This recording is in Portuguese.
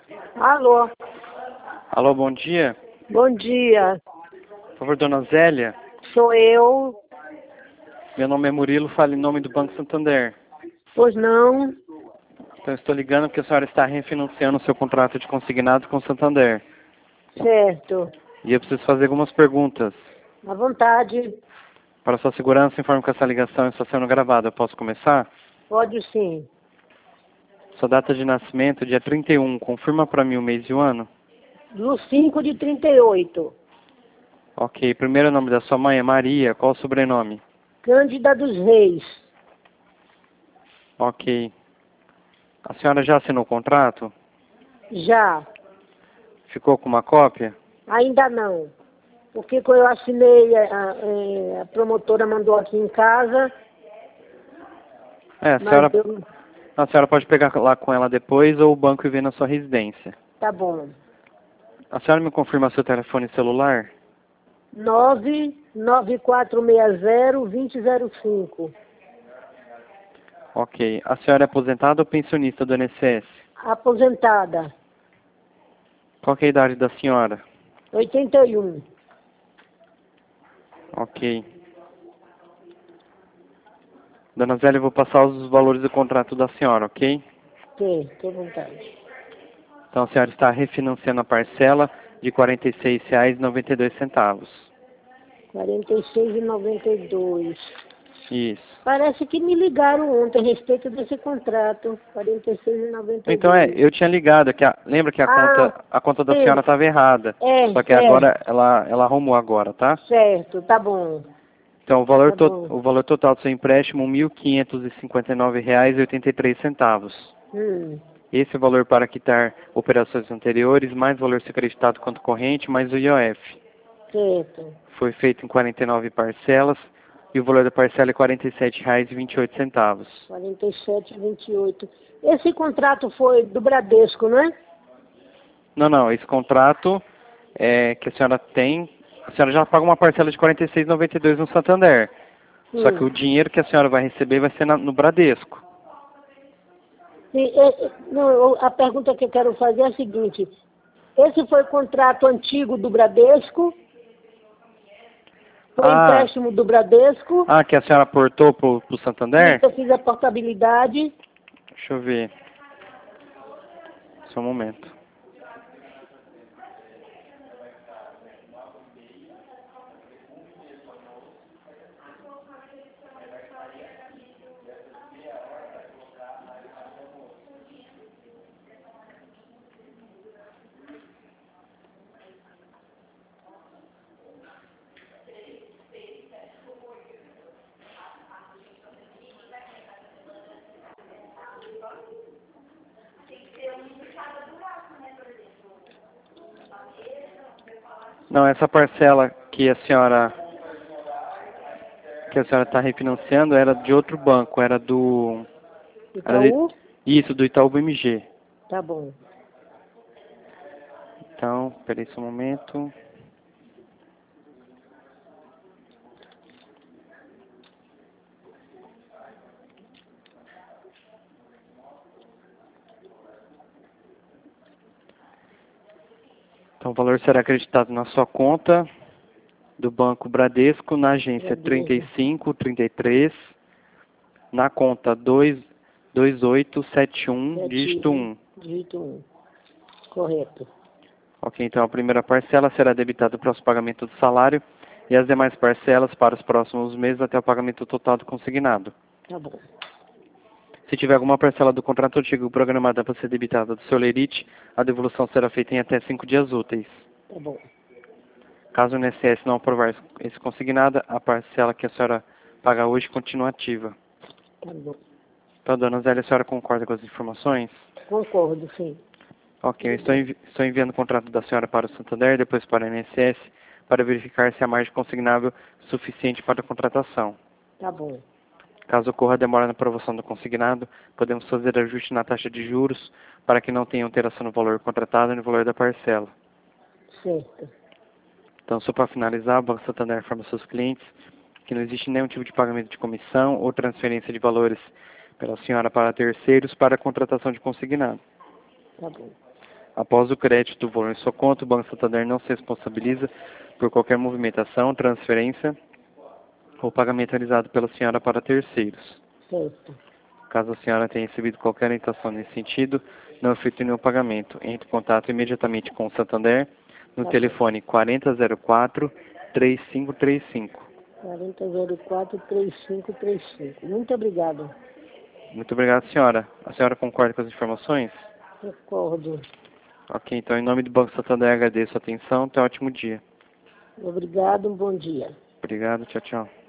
Alô, Alô, bom dia. bom dia. Por favor, dona Zélia. Sou eu. Meu nome é Murilo, falo em nome do Banco Santander. Pois não? Então, estou ligando porque a senhora está refinanciando o seu contrato de consignado com o Santander. Certo. E eu preciso fazer algumas perguntas. À vontade. Para sua segurança, informo que essa ligação está sendo gravada. Eu posso começar? Pode sim. Sua data de nascimento, dia 31. Confirma para mim o mês e o ano? Do 5 de 38. Ok. Primeiro nome da sua mãe é Maria. Qual o sobrenome? Cândida dos Reis. Ok. A senhora já assinou o contrato? Já. Ficou com uma cópia? Ainda não. Porque quando eu assinei, a promotora mandou aqui em casa, É, mas eu... a senhora pode pegar lá com ela depois ou o banco e ver na sua residência. Tá bom. A senhora me confirma seu telefone celular? 99460-2005. Ok. A senhora é aposentada ou pensionista do INSS? Aposentada. Qual que é a idade da senhora? 81. Ok. Dona Zélia, eu vou passar os valores do contrato da senhora, ok? Tem, tô à vontade. Então a senhora está refinanciando a parcela de R$ 46,92. 46,92. Isso. Parece que me ligaram ontem a respeito desse contrato. 46,92. Então eu tinha ligado, lembra que a conta da sim. senhora estava errada. É, Só que agora ela arrumou agora, tá? certo, tá bom. Então o Tá bom. valor total do seu empréstimo R$ 1.559,83. Esse é o valor para quitar operações anteriores, mais valor ser acreditado quanto corrente, mais o IOF. Certo. Foi feito em 49 parcelas e o valor da parcela é R$ 47,28. 47,28. Esse contrato foi do Bradesco, não é? Não, esse contrato que a senhora tem, a senhora já paga uma parcela de R$ 46,92 no Santander. Só que o dinheiro que a senhora vai receber vai ser no Bradesco. Sim, não, a pergunta que eu quero fazer é a seguinte. Esse foi o contrato antigo do Bradesco? Foi empréstimo do Bradesco? Que a senhora aportou pro Santander? Eu fiz a portabilidade. Deixa eu ver. Só um momento. Não, essa parcela que a senhora está refinanciando era de outro banco, era do Itaú? Isso, do Itaú BMG. Tá bom. Então, peraí só um momento. Então o valor será acreditado na sua conta do Banco Bradesco, na agência 3533, na conta 2871, dígito 1. Dígito 1. Correto. Ok, então a primeira parcela será debitada para o pagamento do salário e as demais parcelas para os próximos meses até o pagamento total do consignado. Tá bom. Se tiver alguma parcela do contrato antigo programada para ser debitada do seu lerite, a devolução será feita em até 5 dias úteis. Tá bom. Caso o INSS não aprovar esse consignado, a parcela que a senhora paga hoje continua ativa. Tá bom. Então, dona Zélia, a senhora concorda com as informações? Concordo, sim. Ok, eu estou enviando o contrato da senhora para o Santander, depois para o INSS, para verificar se há margem consignável suficiente para a contratação. Tá bom. Caso ocorra demora na aprovação do consignado, podemos fazer ajuste na taxa de juros para que não tenha alteração no valor contratado e no valor da parcela. Certo. Então, só para finalizar, o Banco Santander informa seus clientes que não existe nenhum tipo de pagamento de comissão ou transferência de valores pela senhora para terceiros para a contratação de consignado. Tá bom. Após o crédito do valor em sua conta, o Banco Santander não se responsabiliza por qualquer movimentação, transferência ou pagamento realizado pela senhora para terceiros. Certo. Caso a senhora tenha recebido qualquer orientação nesse sentido, não efetue nenhum pagamento. Entre em contato imediatamente com o Santander no Tá telefone 4004-3535. 4004-3535. Muito obrigado. Muito obrigado, senhora. A senhora concorda com as informações? Concordo. Ok, então em nome do Banco Santander agradeço a atenção. Tenha um ótimo dia. Obrigado, um bom dia. Obrigado, tchau, tchau.